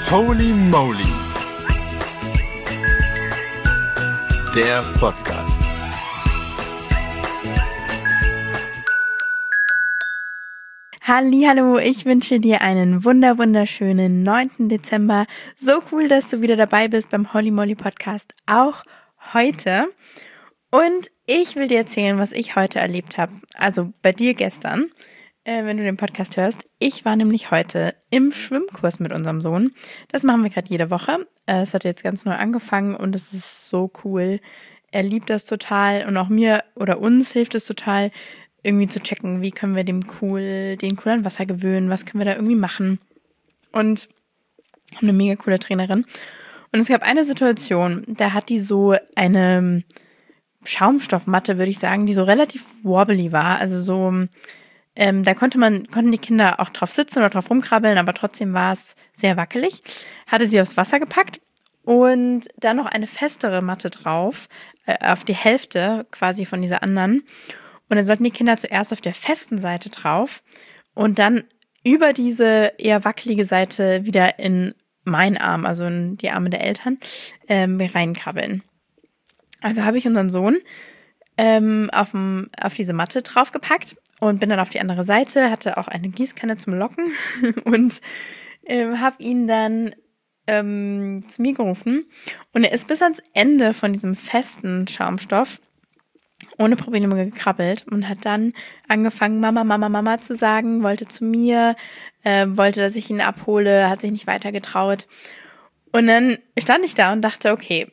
Holy Moly, der Podcast. Hallihallo, ich wünsche dir einen wunderschönen 9. Dezember. So cool, dass du wieder dabei bist beim Holy Moly Podcast, auch heute. Und ich will dir erzählen, was ich heute erlebt habe, also bei dir gestern, wenn du den Podcast hörst. Ich war nämlich heute im Schwimmkurs mit unserem Sohn. Das machen wir gerade jede Woche. Es hat jetzt ganz neu angefangen und es ist so cool. Er liebt das total und auch mir oder uns hilft es total, irgendwie zu checken, wie können wir den cool an Wasser gewöhnen, was können wir da irgendwie machen. Und haben eine mega coole Trainerin. Und es gab eine Situation, da hat die so eine Schaumstoffmatte, würde ich sagen, die so relativ wobbly war. Also so, da konnten die Kinder auch drauf sitzen oder drauf rumkrabbeln, aber trotzdem war es sehr wackelig. Hatte sie aufs Wasser gepackt und dann noch eine festere Matte drauf, auf die Hälfte quasi von dieser anderen. Und dann sollten die Kinder zuerst auf der festen Seite drauf und dann über diese eher wackelige Seite wieder in meinen Arm, also in die Arme der Eltern, reinkrabbeln. Also habe ich unseren Sohn auf diese Matte draufgepackt und bin dann auf die andere Seite, hatte auch eine Gießkanne zum Locken und habe ihn dann zu mir gerufen. Und er ist bis ans Ende von diesem festen Schaumstoff ohne Probleme gekrabbelt und hat dann angefangen, Mama zu sagen, wollte zu mir, wollte, dass ich ihn abhole, hat sich nicht weiter getraut. Und dann stand ich da und dachte, okay,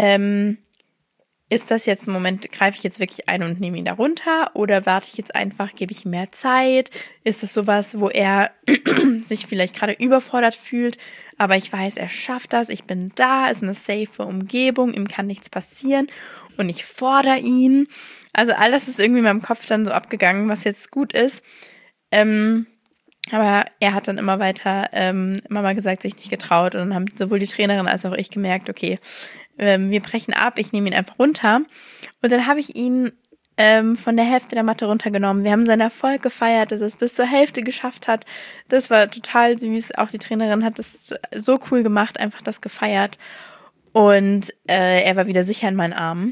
ist das jetzt ein Moment, greife ich jetzt wirklich ein und nehme ihn da runter oder warte ich jetzt einfach, gebe ich ihm mehr Zeit? Ist das sowas, wo er sich vielleicht gerade überfordert fühlt, aber ich weiß, er schafft das, ich bin da, ist eine safe Umgebung, ihm kann nichts passieren und ich fordere ihn. Also all das ist irgendwie in meinem Kopf dann so abgegangen, was jetzt gut ist. Aber er hat dann immer weiter Mama gesagt, sich nicht getraut und dann haben sowohl die Trainerin als auch ich gemerkt, okay, wir brechen ab, ich nehme ihn einfach runter. Und dann habe ich ihn von der Hälfte der Matte runtergenommen. Wir haben seinen Erfolg gefeiert, dass er es bis zur Hälfte geschafft hat. Das war total süß. Auch die Trainerin hat das so cool gemacht, einfach das gefeiert. Und er war wieder sicher in meinen Armen.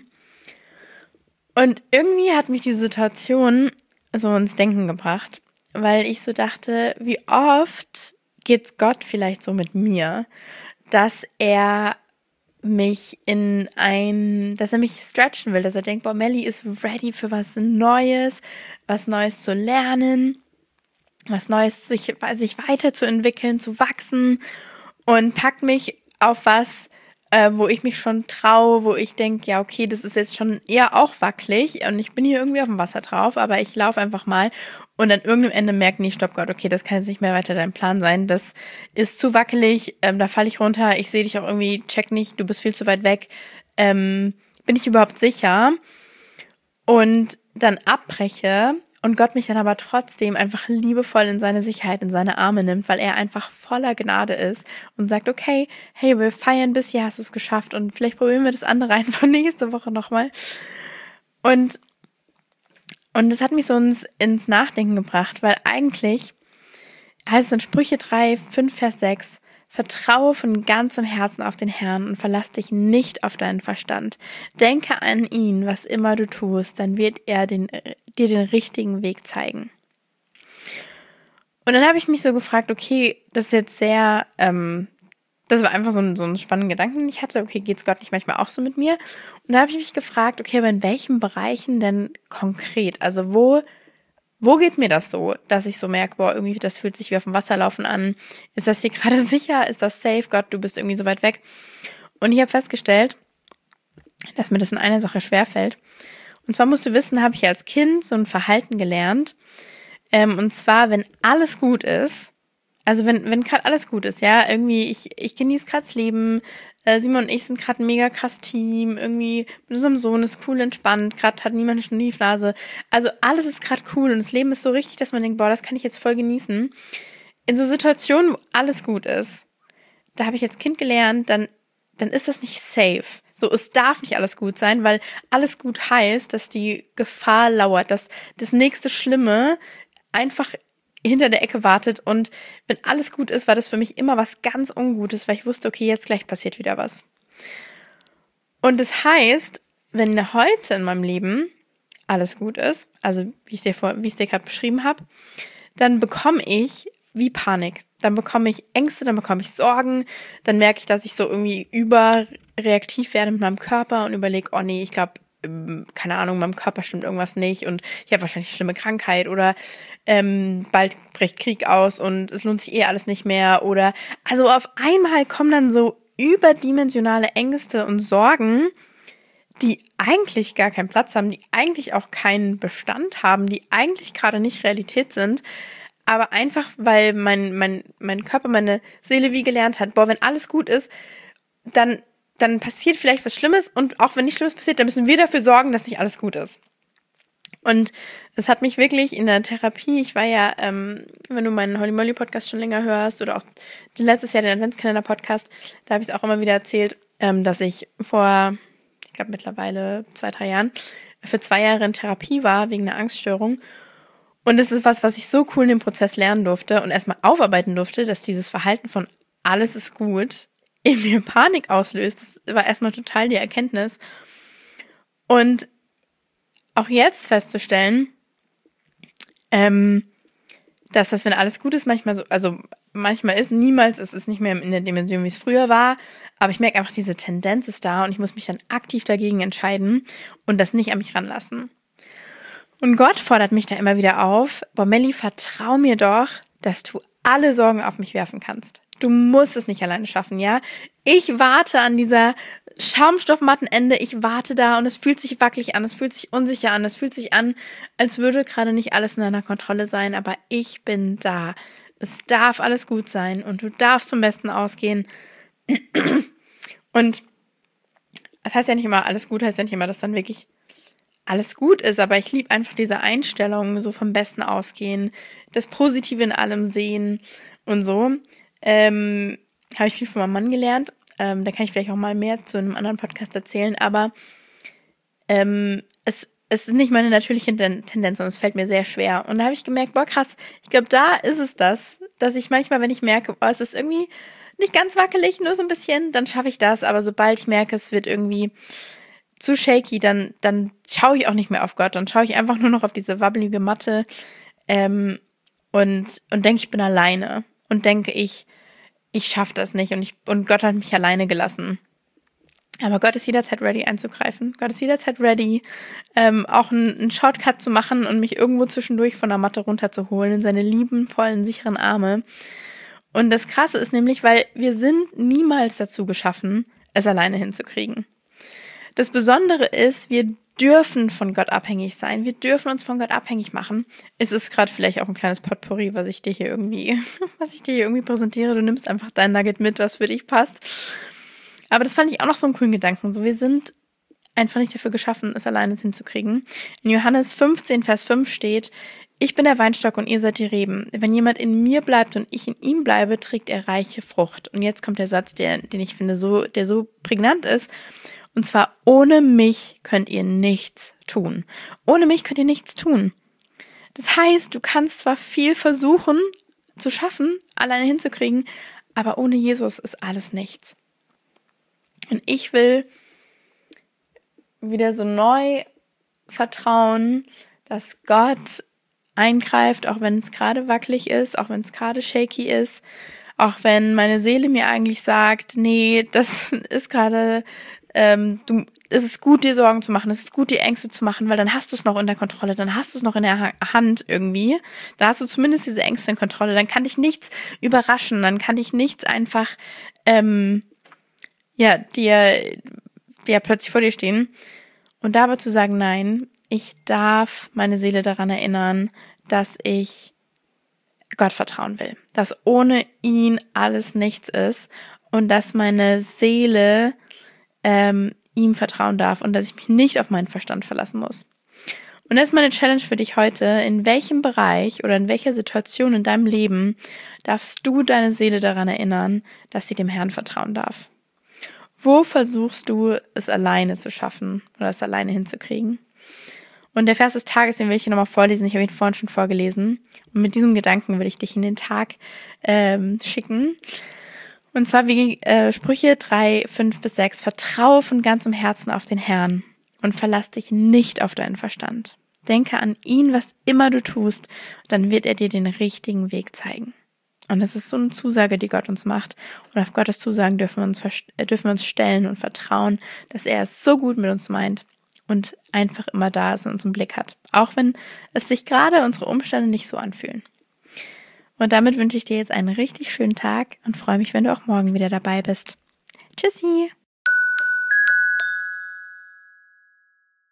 Und irgendwie hat mich diese Situation so ins Denken gebracht, weil ich so dachte, wie oft geht's Gott vielleicht so mit mir, dass er mich stretchen will, dass er denkt, boah, Melli ist ready für was Neues zu lernen, was Neues sich weiterzuentwickeln, zu wachsen und packt mich auf was, wo ich mich schon traue, wo ich denke, ja, okay, das ist jetzt schon eher auch wackelig und ich bin hier irgendwie auf dem Wasser drauf, aber ich laufe einfach mal und an irgendeinem Ende merke, nee, stopp Gott, okay, das kann jetzt nicht mehr weiter dein Plan sein, das ist zu wackelig, da falle ich runter, ich sehe dich auch irgendwie, check nicht, du bist viel zu weit weg, bin ich überhaupt sicher und dann abbreche und Gott mich dann aber trotzdem einfach liebevoll in seine Sicherheit, in seine Arme nimmt, weil er einfach voller Gnade ist und sagt, okay, hey, wir feiern bis hier, hast du es geschafft und vielleicht probieren wir das andere einfach nächste Woche nochmal. Und das hat mich so ins Nachdenken gebracht, weil eigentlich heißt es in Sprüche 3, 5, Vers 6, vertraue von ganzem Herzen auf den Herrn und verlass dich nicht auf deinen Verstand. Denke an ihn, was immer du tust, dann wird er dir den richtigen Weg zeigen. Und dann habe ich mich so gefragt, okay, das ist jetzt sehr, das war einfach so ein spannender Gedanken, den ich hatte. Okay, geht's Gott nicht manchmal auch so mit mir? Und da habe ich mich gefragt, okay, aber in welchen Bereichen denn konkret? Also wo geht mir das so, dass ich so merke, boah, irgendwie das fühlt sich wie auf dem Wasser laufen an. Ist das hier gerade sicher? Ist das safe? Gott, du bist irgendwie so weit weg. Und ich habe festgestellt, dass mir das in einer Sache schwerfällt. Und zwar musst du wissen, habe ich als Kind so ein Verhalten gelernt. Und zwar, wenn alles gut ist, also wenn gerade alles gut ist, ja, irgendwie, ich genieße gerade das Leben, Simon und ich sind gerade ein mega krass Team, irgendwie mit unserem Sohn ist cool entspannt, gerade hat niemand eine Schniefnase, also alles ist gerade cool und das Leben ist so richtig, dass man denkt, boah, das kann ich jetzt voll genießen. In so Situationen, wo alles gut ist, da habe ich als Kind gelernt, dann ist das nicht safe. So, es darf nicht alles gut sein, weil alles gut heißt, dass die Gefahr lauert, dass das nächste Schlimme einfach hinter der Ecke wartet. Und wenn alles gut ist, war das für mich immer was ganz Ungutes, weil ich wusste, okay, jetzt gleich passiert wieder was. Und das heißt, wenn heute in meinem Leben alles gut ist, also wie ich es dir gerade beschrieben habe, dann bekomme ich wie Panik. Dann bekomme ich Ängste, dann bekomme ich Sorgen, dann merke ich, dass ich so irgendwie überreaktiv werde mit meinem Körper und überlege, oh nee, ich glaube, keine Ahnung, meinem Körper stimmt irgendwas nicht und ich habe wahrscheinlich eine schlimme Krankheit oder bald bricht Krieg aus und es lohnt sich alles nicht mehr oder also auf einmal kommen dann so überdimensionale Ängste und Sorgen, die eigentlich gar keinen Platz haben, die eigentlich auch keinen Bestand haben, die eigentlich gerade nicht Realität sind, aber einfach, weil mein Körper, meine Seele wie gelernt hat, boah, wenn alles gut ist, dann passiert vielleicht was Schlimmes und auch wenn nichts Schlimmes passiert, dann müssen wir dafür sorgen, dass nicht alles gut ist. Und das hat mich wirklich in der Therapie, ich war ja, wenn du meinen Holy Moly Podcast schon länger hörst oder auch letztes Jahr den Adventskalender Podcast, da habe ich es auch immer wieder erzählt, dass ich vor, ich glaube mittlerweile 2-3 Jahren, für 2 Jahre in Therapie war wegen einer Angststörung. Und es ist was ich so cool in dem Prozess lernen durfte und erstmal aufarbeiten durfte, dass dieses Verhalten von alles ist gut in mir Panik auslöst. Das war erstmal total die Erkenntnis. Und auch jetzt festzustellen, dass das, wenn alles gut ist, manchmal so, also manchmal ist, niemals, es ist nicht mehr in der Dimension, wie es früher war, aber ich merke einfach, diese Tendenz ist da und ich muss mich dann aktiv dagegen entscheiden und das nicht an mich ranlassen. Und Gott fordert mich da immer wieder auf, boah, Melli, vertrau mir doch, dass du alle Sorgen auf mich werfen kannst. Du musst es nicht alleine schaffen, ja? Ich warte an dieser Schaumstoffmattenende, ich warte da und es fühlt sich wackelig an, es fühlt sich unsicher an, es fühlt sich an, als würde gerade nicht alles in deiner Kontrolle sein, aber ich bin da. Es darf alles gut sein und du darfst zum Besten ausgehen. Und das heißt ja nicht immer, alles gut heißt ja nicht immer, dass dann wirklich alles gut ist, aber ich liebe einfach diese Einstellung, so vom Besten ausgehen, das Positive in allem sehen und so. Habe ich viel von meinem Mann gelernt. Da kann ich vielleicht auch mal mehr zu einem anderen Podcast erzählen, aber es ist nicht meine natürliche Tendenz und es fällt mir sehr schwer. Und da habe ich gemerkt, boah krass, ich glaube, da ist es das, dass ich manchmal, wenn ich merke, boah, es ist irgendwie nicht ganz wackelig, nur so ein bisschen, dann schaffe ich das, aber sobald ich merke, es wird irgendwie zu shaky, dann schaue ich auch nicht mehr auf Gott, dann schaue ich einfach nur noch auf diese wabbelige Matte und denke, ich bin alleine und denke, ich schaffe das nicht und Gott hat mich alleine gelassen. Aber Gott ist jederzeit ready einzugreifen. Gott ist jederzeit ready, auch einen Shortcut zu machen und mich irgendwo zwischendurch von der Matte runterzuholen in seine lieben, vollen, sicheren Arme. Und das Krasse ist nämlich, weil wir sind niemals dazu geschaffen, es alleine hinzukriegen. Das Besondere ist, wir dürfen von Gott abhängig sein. Wir dürfen uns von Gott abhängig machen. Es ist gerade vielleicht auch ein kleines Potpourri, was ich dir hier irgendwie präsentiere. Du nimmst einfach dein Nugget mit, was für dich passt. Aber das fand ich auch noch so einen coolen Gedanken. So, wir sind einfach nicht dafür geschaffen, es alleine hinzukriegen. In Johannes 15, Vers 5 steht: Ich bin der Weinstock und ihr seid die Reben. Wenn jemand in mir bleibt und ich in ihm bleibe, trägt er reiche Frucht. Und jetzt kommt der Satz, den ich finde, der so prägnant ist. Und zwar, ohne mich könnt ihr nichts tun. Ohne mich könnt ihr nichts tun. Das heißt, du kannst zwar viel versuchen zu schaffen, alleine hinzukriegen, aber ohne Jesus ist alles nichts. Und ich will wieder so neu vertrauen, dass Gott eingreift, auch wenn es gerade wackelig ist, auch wenn es gerade shaky ist, auch wenn meine Seele mir eigentlich sagt, nee, das ist gerade, es ist gut, dir Sorgen zu machen, es ist gut, dir Ängste zu machen, weil dann hast du es noch in der Kontrolle, dann hast du es noch in der Hand irgendwie, dann hast du zumindest diese Ängste in Kontrolle, dann kann dich nichts überraschen, dann kann dich nichts einfach, dir plötzlich vor dir stehen. Und dabei zu sagen, nein, ich darf meine Seele daran erinnern, dass ich Gott vertrauen will, dass ohne ihn alles nichts ist und dass meine Seele ihm vertrauen darf und dass ich mich nicht auf meinen Verstand verlassen muss. Und das ist meine Challenge für dich heute. In welchem Bereich oder in welcher Situation in deinem Leben darfst du deine Seele daran erinnern, dass sie dem Herrn vertrauen darf? Wo versuchst du es alleine zu schaffen oder es alleine hinzukriegen? Und der Vers des Tages, den will ich hier nochmal vorlesen. Ich habe ihn vorhin schon vorgelesen. Und mit diesem Gedanken will ich dich in den Tag schicken. Und zwar wie Sprüche 3, 5-6. Vertraue von ganzem Herzen auf den Herrn und verlass dich nicht auf deinen Verstand. Denke an ihn, was immer du tust, dann wird er dir den richtigen Weg zeigen. Und das ist so eine Zusage, die Gott uns macht. Und auf Gottes Zusagen dürfen wir uns stellen und vertrauen, dass er es so gut mit uns meint und einfach immer da ist und uns im Blick hat. Auch wenn es sich gerade unsere Umstände nicht so anfühlen. Und damit wünsche ich dir jetzt einen richtig schönen Tag und freue mich, wenn du auch morgen wieder dabei bist. Tschüssi!